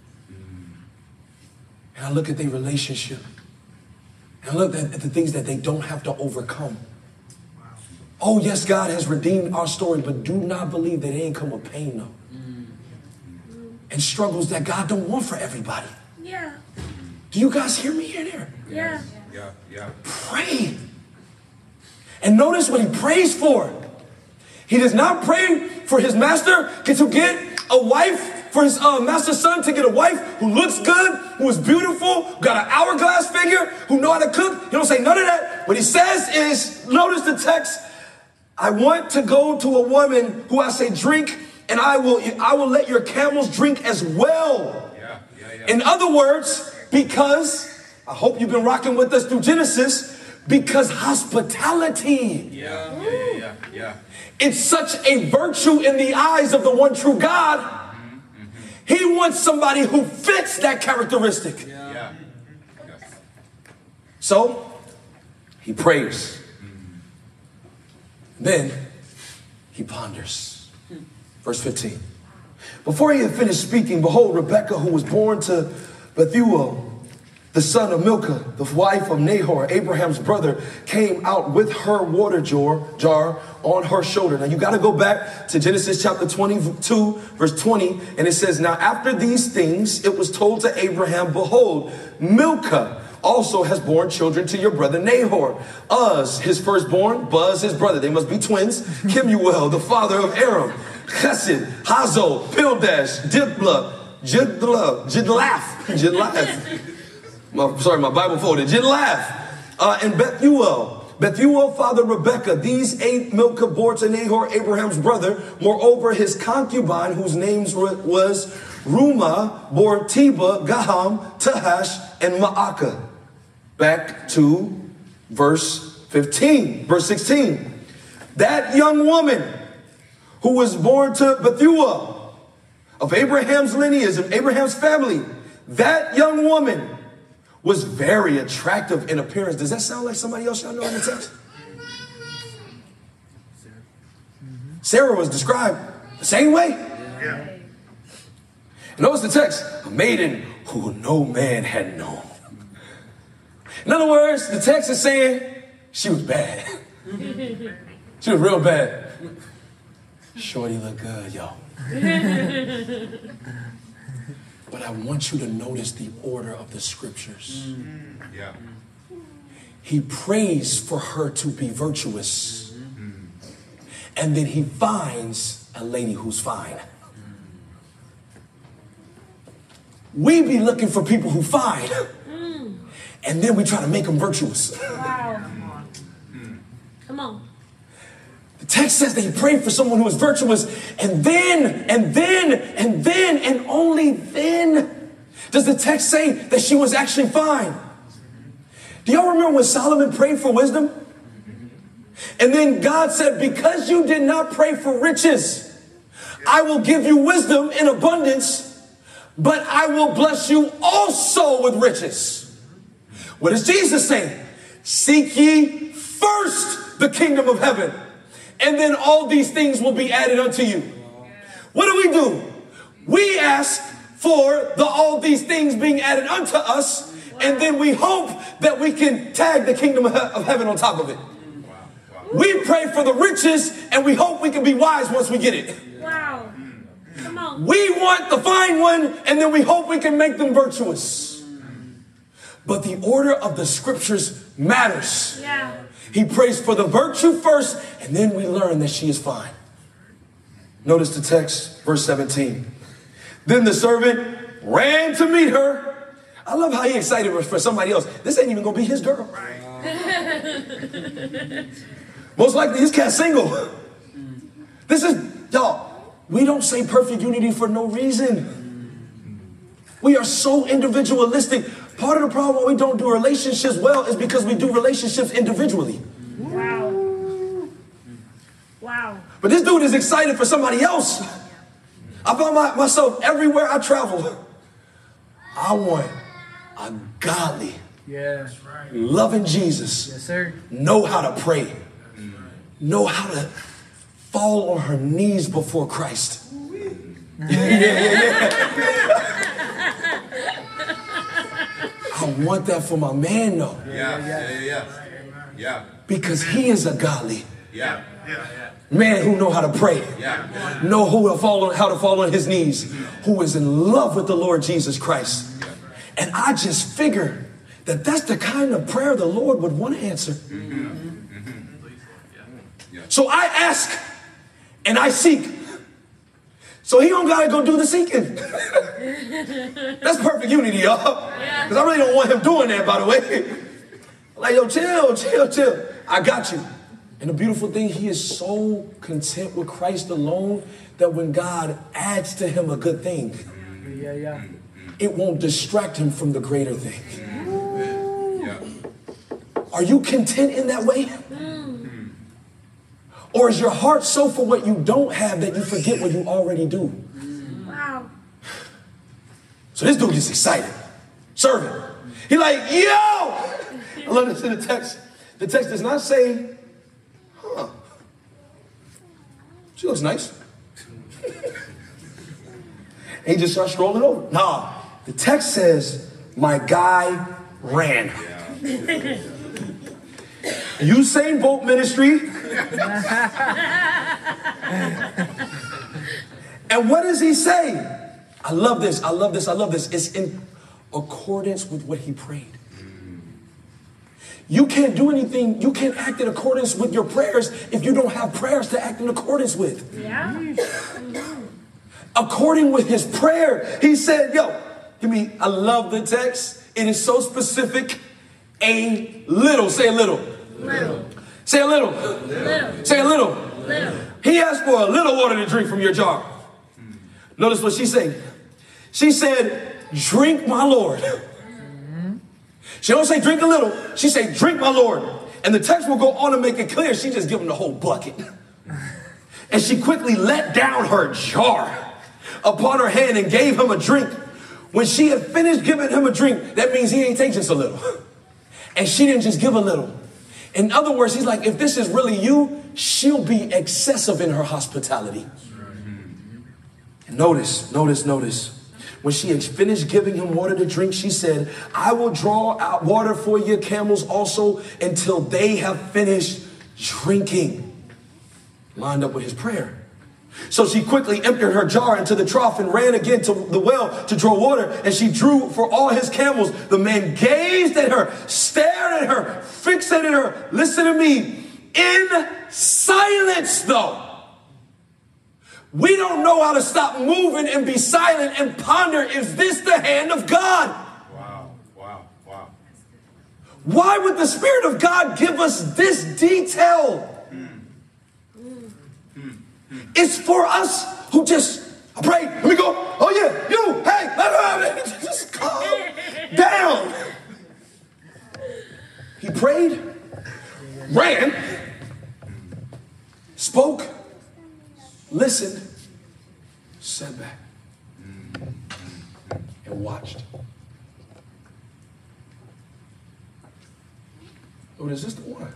And I look at their relationship. And I look at the things that they don't have to overcome. Oh, yes, God has redeemed our story, but do not believe that it ain't come with pain, though. And struggles that God don't want for everybody. Yeah. Do you guys hear me here there? Yeah. Pray. And notice what he prays for. He does not pray for his master to get a wife, for his master's son to get a wife who looks good, who is beautiful, got an hourglass figure, who know how to cook. He don't say none of that. What he says is, notice the text, I want to go to a woman who I say drink, and I will let your camels drink as well. In other words, because, I hope you've been rocking with us through Genesis, because hospitality. It's such a virtue in the eyes of the one true God. He wants somebody who fits that characteristic. So, he prays. Then, he ponders. Verse 15. Before he had finished speaking, behold, Rebekah, who was born to Bethuel, the son of Milcah, the wife of Nahor, Abraham's brother, came out with her water jar on her shoulder. Now you got to go back to Genesis chapter 22, verse 20. And it says, now after these things, it was told to Abraham, behold, Milcah also has borne children to your brother Nahor. Uz, his firstborn, Buz, his brother. They must be twins. Kemuel, the father of Aram. Chesed, Hazo, Pildash, Jidlaph. My Bible folded. Jidlaph, and Bethuel. Bethuel fathered Rebekah. These 8 Milcah bore to Nahor, Abraham's brother. Moreover, his concubine, whose name was Rumah, bore Teba, Gaham, Tahash, and Ma'akah. Back to verse 15, verse 16. That young woman who was born to Bethuel, of Abraham's lineage, of Abraham's family, that young woman was very attractive in appearance. Does that sound like somebody else y'all know in the text? Sarah was described the same way. Notice the text, a maiden who no man had known. In other words, the text is saying she was bad. She was real bad. Shorty look good, yo. But I want you to notice the order of the scriptures. He prays for her to be virtuous. And then he finds a lady who's fine. We be looking for people who fine. And then we try to make them virtuous. Wow. Come on. The text says that he prayed for someone who was virtuous, and only then does the text say that she was actually fine. Do y'all remember when Solomon prayed for wisdom? And then God said, because you did not pray for riches, I will give you wisdom in abundance, but I will bless you also with riches. What is Jesus saying? Seek ye first the kingdom of heaven, and then all these things will be added unto you. What do? We ask for all these things being added unto us, and then we hope that we can tag the kingdom of heaven on top of it. We pray for the riches, and we hope we can be wise once we get it. Wow. Come on. We want the fine one, and then we hope we can make them virtuous. But the order of the scriptures matters. Yeah. He prays for the virtue first, and then we learn that she is fine. Notice the text, verse 17. Then the servant ran to meet her. I love how he excited for somebody else. This ain't even going to be his girl. Most likely his cat's single. This is, y'all, we don't say perfect unity for no reason. We are so individualistic. Part of the problem why we don't do relationships well is because we do relationships individually. Wow. Wow. But this dude is excited for somebody else. I found myself everywhere I travel. I want a godly, loving Jesus. Yes, sir. Know how to pray. Know how to fall on her knees before Christ. Yeah. I want that for my man, though. Yeah. Because he is a godly man who know how to pray. Know how to fall on his knees. Who is in love with the Lord Jesus Christ. And I just figure that that's the kind of prayer the Lord would want to answer. So I ask and I seek. So he don't gotta go do the seeking. That's perfect unity, y'all. Because I really don't want him doing that, by the way. Like, yo, chill. I got you. And the beautiful thing, he is so content with Christ alone that when God adds to him a good thing, it won't distract him from the greater thing. Are you content in that way? Or is your heart so for what you don't have that you forget what you already do? Wow. So this dude is excited. Servant. He like, yo! I love this in the text. The text does not say, she looks nice. And he just starts strolling over. Nah, the text says, my guy ran. Usain Bolt ministry. And what does he say? I love this. It's in accordance with what he prayed. You can't do anything, you can't act in accordance with your prayers if you don't have prayers to act in accordance with. Yeah. According with his prayer, he said, I love the text. It is so specific. A little. Say a little. Little. Say a little. Little. Say a little. Little. He asked for a little water to drink from your jar. Notice what she said. She said, drink, my Lord. She don't say drink a little. She say drink, my Lord. And the text will go on to make it clear. She just give him the whole bucket. And she quickly let down her jar upon her hand and gave him a drink. When she had finished giving him a drink, that means he ain't take just a little. And she didn't just give a little. In other words, he's like, if this is really you, she'll be excessive in her hospitality. And notice. When she had finished giving him water to drink, she said, I will draw out water for your camels also until they have finished drinking. Lined up with his prayer. So she quickly emptied her jar into the trough and ran again to the well to draw water. And she drew for all his camels. The man gazed at her, stared at her, fixated her. Listen to me. In silence, though. We don't know how to stop moving and be silent and ponder, is this the hand of God? Wow. Why would the Spirit of God give us this detail? It's for us who just, I pray, let me go. Oh yeah, you, hey, just calm down. He prayed, ran, spoke, listened, sat back, and watched. Lord, is this the one?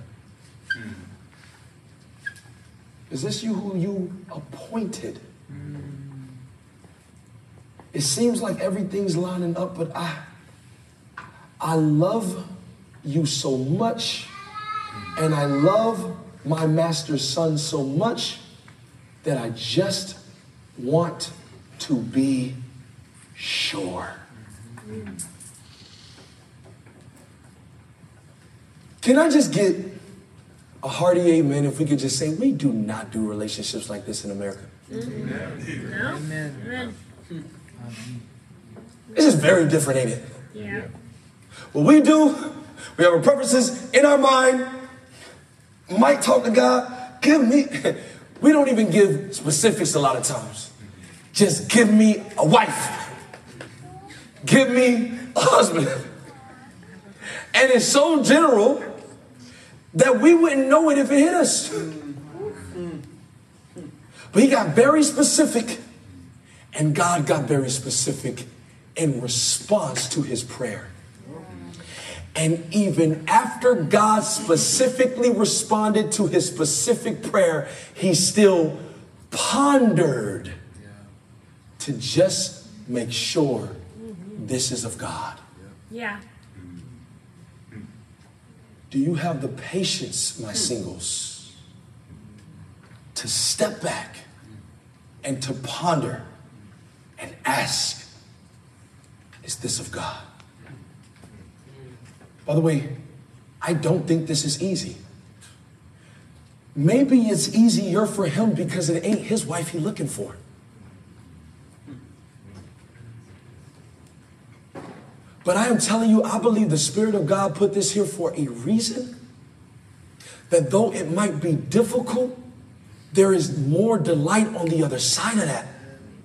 Is this you who you appointed? It seems like everything's lining up, but I love you so much, and I love my master's son so much that I just want to be sure. Can I just get a hearty amen if we could just say, we do not do relationships like this in America? Amen. It's just very different, ain't it? Yeah. What we do, we have our preferences in our mind. Might talk to God, give me. We don't even give specifics a lot of times. Just give me a wife. Give me a husband. And it's so general that we wouldn't know it if it hit us. But he got very specific, and God got very specific in response to his prayer. And even after God specifically responded to his specific prayer, he still pondered to just make sure this is of God. Yeah. Do you have the patience, my singles, to step back and to ponder and ask, is this of God? By the way, I don't think this is easy. Maybe it's easier for him because it ain't his wife he's looking for. But I am telling you, I believe the Spirit of God put this here for a reason. That though it might be difficult, there is more delight on the other side of that.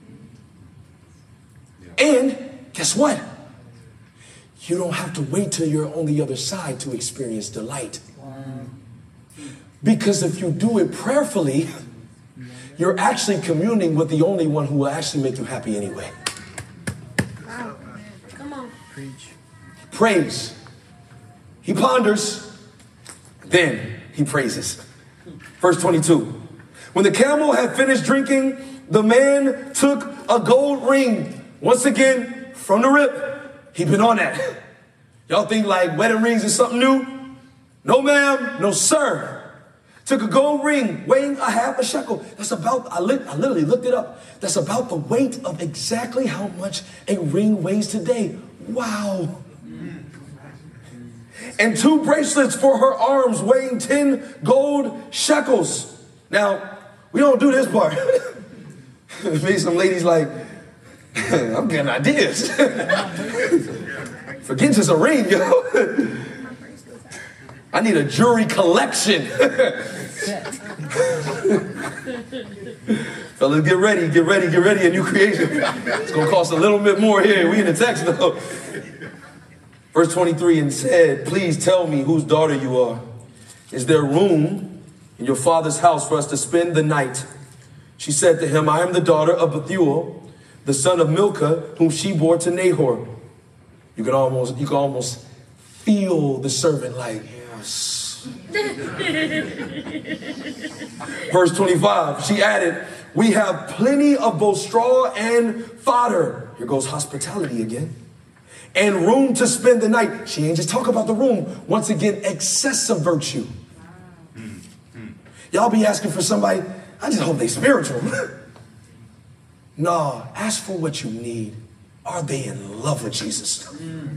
And guess what? You don't have to wait till you're on the other side to experience delight. Because if you do it prayerfully, you're actually communing with the only one who will actually make you happy anyway. Wow. Come on. Preach. Praise. He ponders, then he praises. Verse 22. When the camel had finished drinking, the man took a gold ring. Once again, from the rip, he'd been on that. Y'all think like wedding rings is something new? No, ma'am. No, sir. Took a gold ring weighing a half a shekel. That's about, I literally looked it up. That's about the weight of exactly how much a ring weighs today. Wow. And 2 bracelets for her arms weighing 10 gold shekels. Now, we don't do this part. Maybe some ladies like, I'm getting ideas. Forget just a ring, yo. I need a jewelry collection. Fellas, get ready. A new creation. It's going to cost a little bit more here. We in the text, though. Verse 23, and said, please tell me whose daughter you are. Is there room in your father's house for us to spend the night? She said to him, I am the daughter of Bethuel, the son of Milcah, whom she bore to Nahor. You can almost feel the servant like, yes. Verse 25, she added, we have plenty of both straw and fodder. Here goes hospitality again. And room to spend the night. She ain't just talk about the room. Once again, excessive virtue. Y'all be asking for somebody, I just hope they spiritual. No, ask for what you need. Are they in love with Jesus?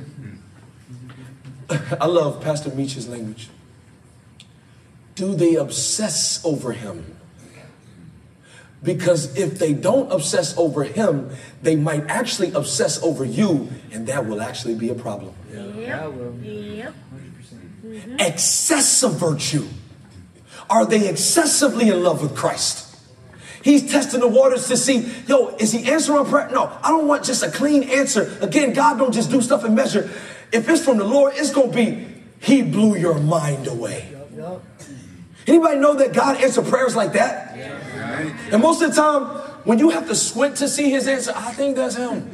I love Pastor Meach's language. Do they obsess over him? Because if they don't obsess over him, they might actually obsess over you, and that will actually be a problem. Yep. Excessive virtue. Are they excessively in love with Christ? He's testing the waters to see, is he answering prayer? No, I don't want just a clean answer. Again, God don't just do stuff in measure. If it's from the Lord, it's going to be, he blew your mind away. Anybody know that God answers prayers like that? Yeah. And most of the time, when you have to squint to see his answer, I think that's him.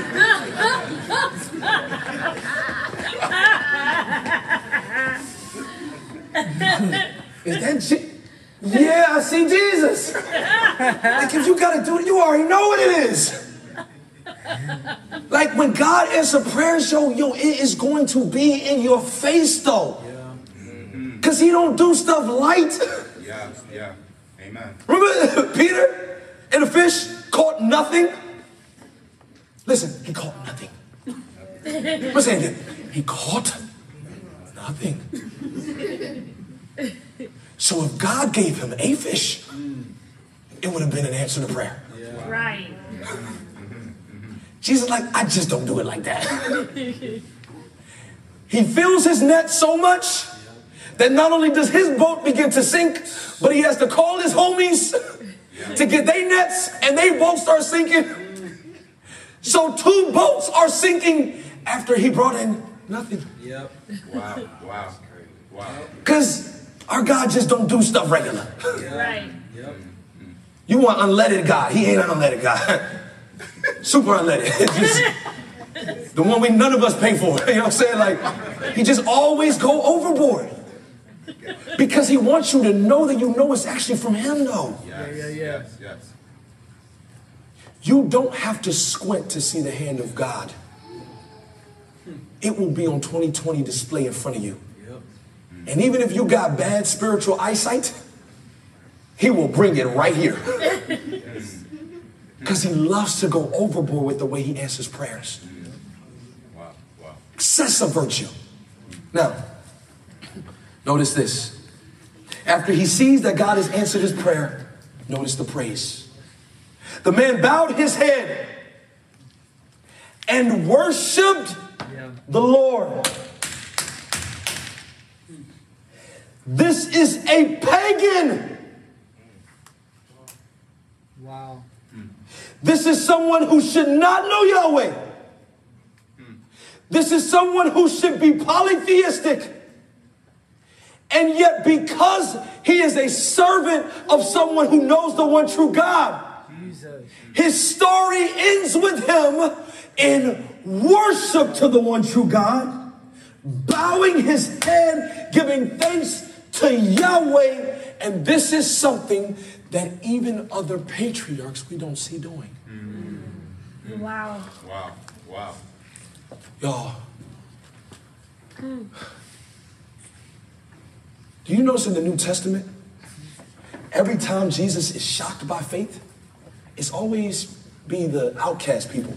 Is that yeah, I see Jesus. Like if you got to do it, you already know what it is. Like when God answers prayers, yo, it is going to be in your face though. Because he don't do stuff light. Yeah. Amen. Remember Peter and the fish caught nothing? Listen, he caught nothing. I'm saying that he caught nothing. So if God gave him a fish, it would have been an answer to prayer. Yeah. Right. Jesus like, I just don't do it like that. He fills his net so much that not only does his boat begin to sink, but he has to call his homies to get their nets, and they both start sinking. So 2 boats are sinking after he brought in nothing. Yep. Wow. Because our God just don't do stuff regular. Right. Yep. You want unleaded God. He ain't an unleaded God. Super unleaded. Just the one none of us pay for. You know what I'm saying? Like, he just always go overboard. Because he wants you to know that you know it's actually from him, though. Yes. You don't have to squint to see the hand of God. It will be on 20/20 display in front of you. And even if you got bad spiritual eyesight, he will bring it right here. Because he loves to go overboard with the way he answers prayers. Wow. Excessive virtue. Now, notice this. After he sees that God has answered his prayer, notice the praise. The man bowed his head and worshiped the Lord. This is a pagan. Wow. This is someone who should not know Yahweh. This is someone who should be polytheistic. And yet, because he is a servant of someone who knows the one true God, his story ends with him in worship to the one true God, bowing his head, giving thanks to Yahweh. And this is something that even other patriarchs we don't see doing. Wow. Y'all. Do you notice in the New Testament, every time Jesus is shocked by faith, it's always be the outcast people.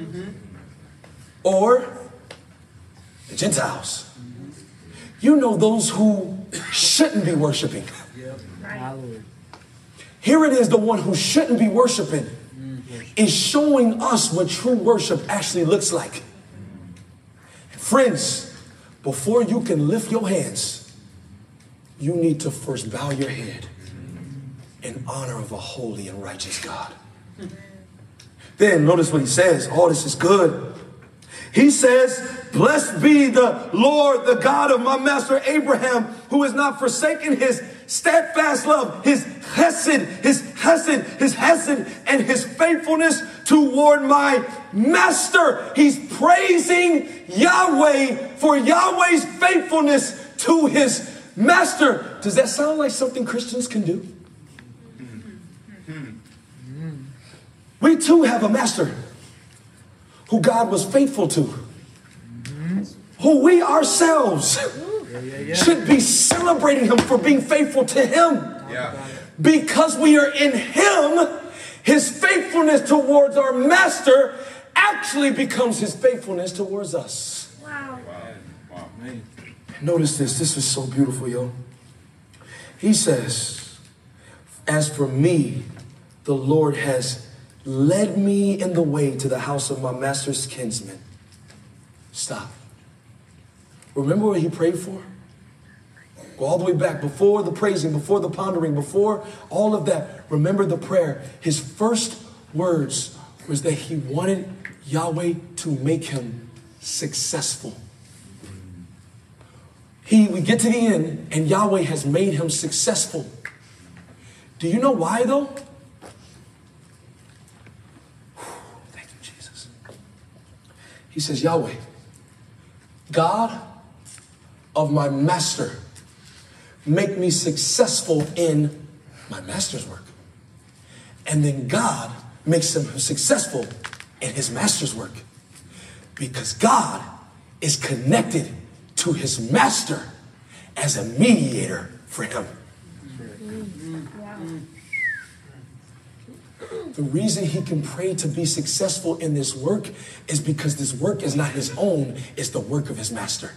Or the Gentiles. You know, those who shouldn't be worshiping. Right. Here it is, the one who shouldn't be worshiping is showing us what true worship actually looks like. Friends, before you can lift your hands, you need to first bow your head in honor of a holy and righteous God. Then notice what he says. Oh, this is good. He says, blessed be the Lord, the God of my master Abraham, who has not forsaken his steadfast love, his hesed, and his faithfulness toward my master. He's praising Yahweh for Yahweh's faithfulness to his master. Does that sound like something Christians can do? We too have a master who God was faithful to, who we ourselves should be celebrating him for being faithful to him. Because we are in him, his faithfulness towards our master actually becomes his faithfulness towards us. Wow. Notice this. This is so beautiful, yo. He says, as for me, the Lord has led me in the way to the house of my master's kinsman. Stop. Remember what he prayed for? Go all the way back, before the praising, before the pondering, before all of that. Remember the prayer. His first words was that he wanted Yahweh to make him successful. We get to the end, and Yahweh has made him successful. Do you know why, though? Thank you, Jesus. He says, Yahweh, God of my master, make me successful in my master's work. And then God makes him successful in his master's work. Because God is connected to his master as a mediator for him. The reason he can pray to be successful in this work is because this work is not his own, it's the work of his master.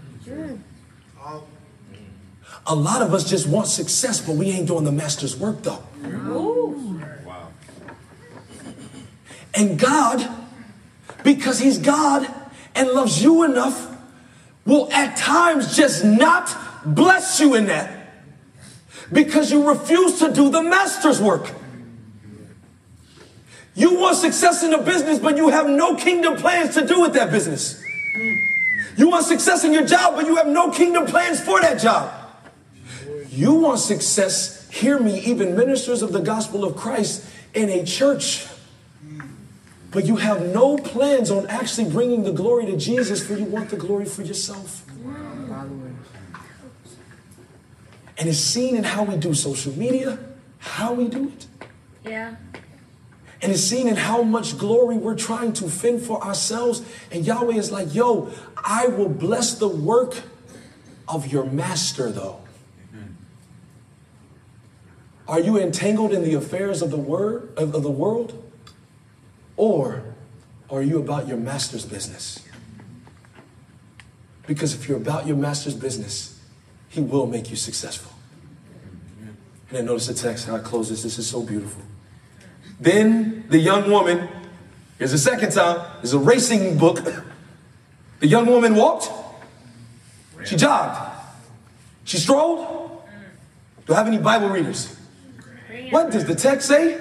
A lot of us just want success, but we ain't doing the master's work though. Wow. And God, because he's God and loves you enough, will at times just not bless you in that because you refuse to do the master's work. You want success in a business, but you have no kingdom plans to do with that business. You want success in your job, but you have no kingdom plans for that job. You want success, hear me, even ministers of the gospel of Christ in a church, but you have no plans on actually bringing the glory to Jesus, for you want the glory for yourself. And it's seen in how we do social media, how we do it. Yeah. And it's seen in how much glory we're trying to fend for ourselves. And Yahweh is like, yo, I will bless the work of your master, though. Are you entangled in the affairs of the world? Or are you about your master's business? Because if you're about your master's business, he will make you successful. And then notice the text, how it closes. This is so beautiful. Then the young woman, here's the second time, there's a racing book. The young woman walked, she jogged, she strolled. Do I have any Bible readers? What does the text say?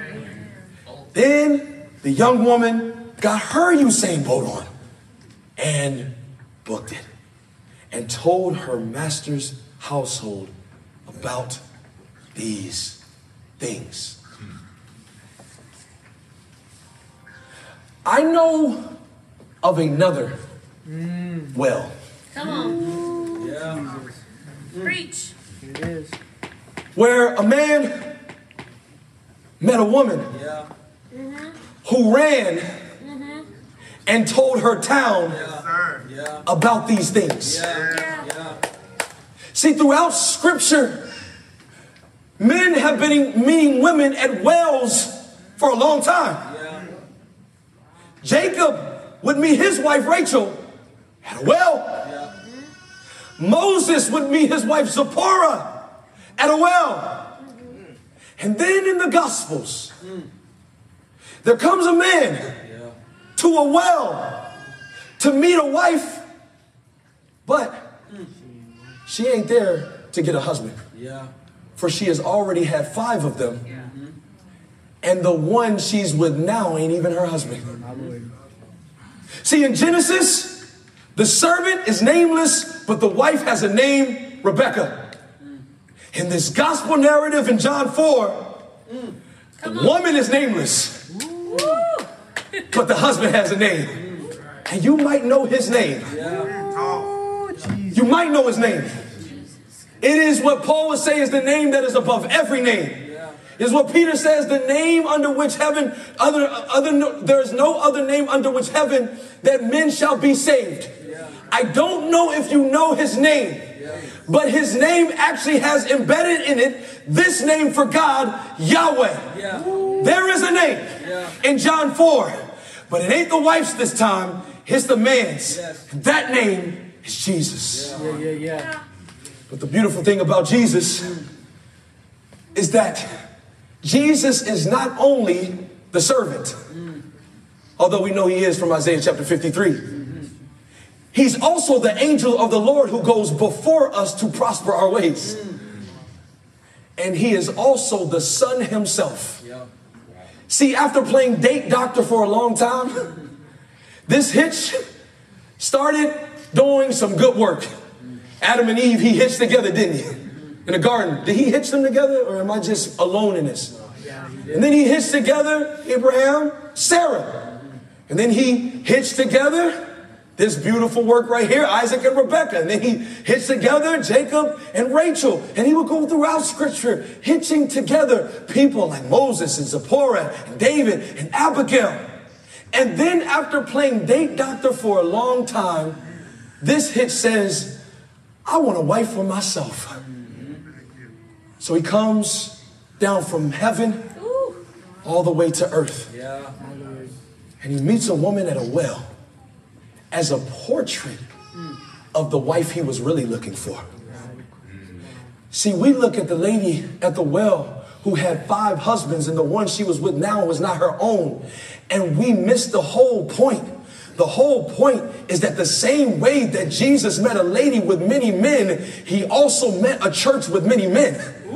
Then the young woman got her Usain Bolt on and booked it and told her master's household about these things. I know of another well. Come on. Yeah. Preach. It is. Where a man met a woman who ran and told her town about these things. See, throughout Scripture, men have been meeting women at wells for a long time. Jacob would meet his wife Rachel at a well. Moses would meet his wife Zipporah at a well. And then in the Gospels, there comes a man to a well to meet a wife, but she ain't there to get a husband. For she has already had 5 of them. And the one she's with now ain't even her husband. See, in Genesis, the servant is nameless, but the wife has a name, Rebecca. In this gospel narrative in John 4, the woman is nameless, but the husband has a name. And you might know his name. You might know his name. It is what Paul would say is the name that is above every name. Is what Peter says, the name under which heaven, there is no other name under which heaven that men shall be saved. I don't know if you know his name, but his name actually has embedded in it this name for God, Yahweh. There is a name in John 4, but it ain't the wife's this time, it's the man's. That name is Jesus. But the beautiful thing about Jesus is that Jesus is not only the servant, although we know he is from Isaiah chapter 53. He's also the angel of the Lord who goes before us to prosper our ways. And he is also the Son himself. See, after playing date doctor for a long time, this hitch started doing some good work. Adam and Eve, he hitched together, didn't he? In the garden. Did he hitch them together, or am I just alone in this? And then he hitched together Abraham, Sarah. And then he hitched together this beautiful work right here, Isaac and Rebekah. And then he hitched together Jacob and Rachel. And he would go throughout Scripture hitching together people like Moses and Zipporah and David and Abigail. And then after playing date doctor for a long time, this hit says, I want a wife for myself. So he comes down from heaven all the way to earth. And he meets a woman at a well as a portrait of the wife he was really looking for. See, we look at the lady at the well who had 5 husbands and the one she was with now was not her own. And we miss the whole point. The whole point is that the same way that Jesus met a lady with many men, he also met a church with many men.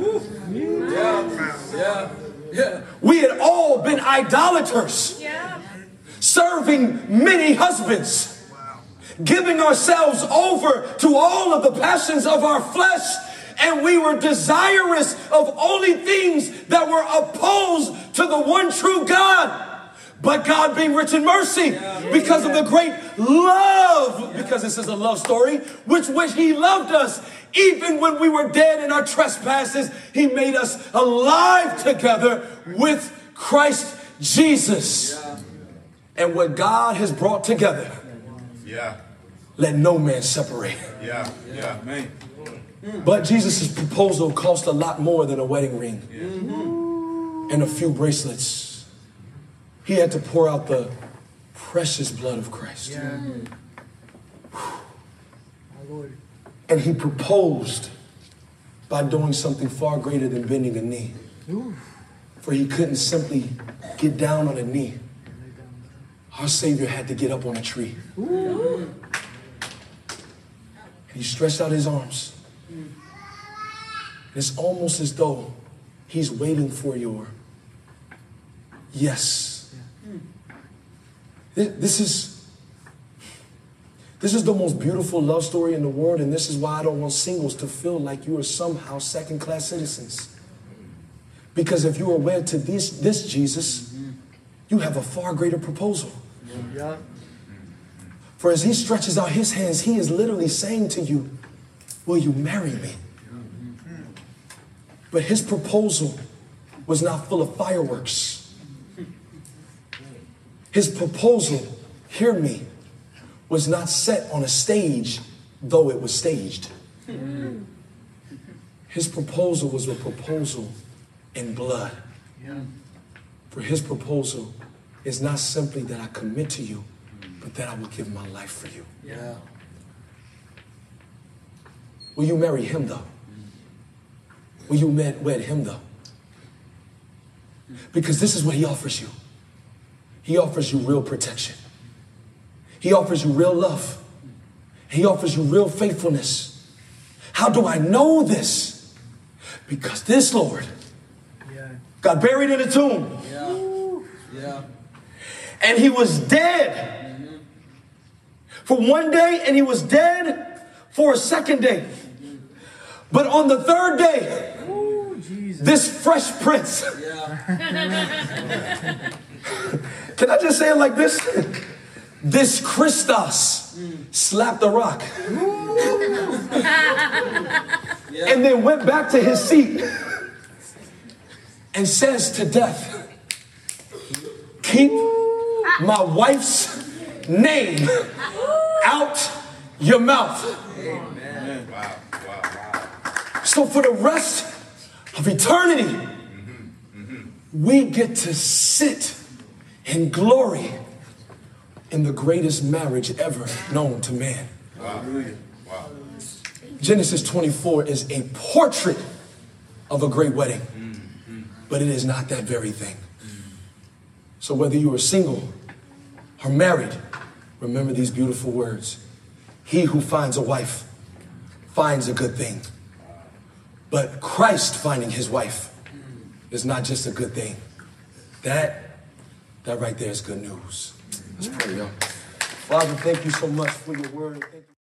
We had all been idolaters, serving many husbands, giving ourselves over to all of the passions of our flesh. And we were desirous of only things that were opposed to the one true God. But God being rich in mercy, because of the great love, because this is a love story, which he loved us. Even when we were dead in our trespasses, he made us alive together with Christ Jesus. And what God has brought together, let no man separate. But Jesus' proposal cost a lot more than a wedding ring and a few bracelets. He had to pour out the precious blood of Christ. And he proposed by doing something far greater than bending a knee. For he couldn't simply get down on a knee. Our Savior had to get up on a tree. And he stretched out his arms. It's almost as though he's waiting for your yes. This is the most beautiful love story in the world, and this is why I don't want singles to feel like you are somehow second-class citizens. Because if you are wed to this Jesus, you have a far greater proposal. For as he stretches out his hands, he is literally saying to you, will you marry me? But his proposal was not full of fireworks. His proposal, hear me, was not set on a stage, though it was staged. His proposal was a proposal in blood. For his proposal is not simply that I commit to you, but that I will give my life for you. Will you marry him, though? Will you wed him, though? Because this is what he offers you. He offers you real protection. He offers you real love. He offers you real faithfulness. How do I know this? Because this Lord got buried in a tomb. And he was dead for one day, and he was dead for a second day. But on the third day, this fresh prince, can I just say it like this? This Christos slapped a rock and then went back to his seat and says to death, keep my wife's name out your mouth. Amen. Wow. So for the rest of eternity, we get to sit in glory in the greatest marriage ever known to man. Genesis 24 is a portrait of a great wedding, but it is not that very thing. So whether you are single or married, remember these beautiful words. He who finds a wife finds a good thing. But Christ finding his wife is not just a good thing. That right there is good news. Let's pray, y'all. Father, thank you so much for your word. Thank you.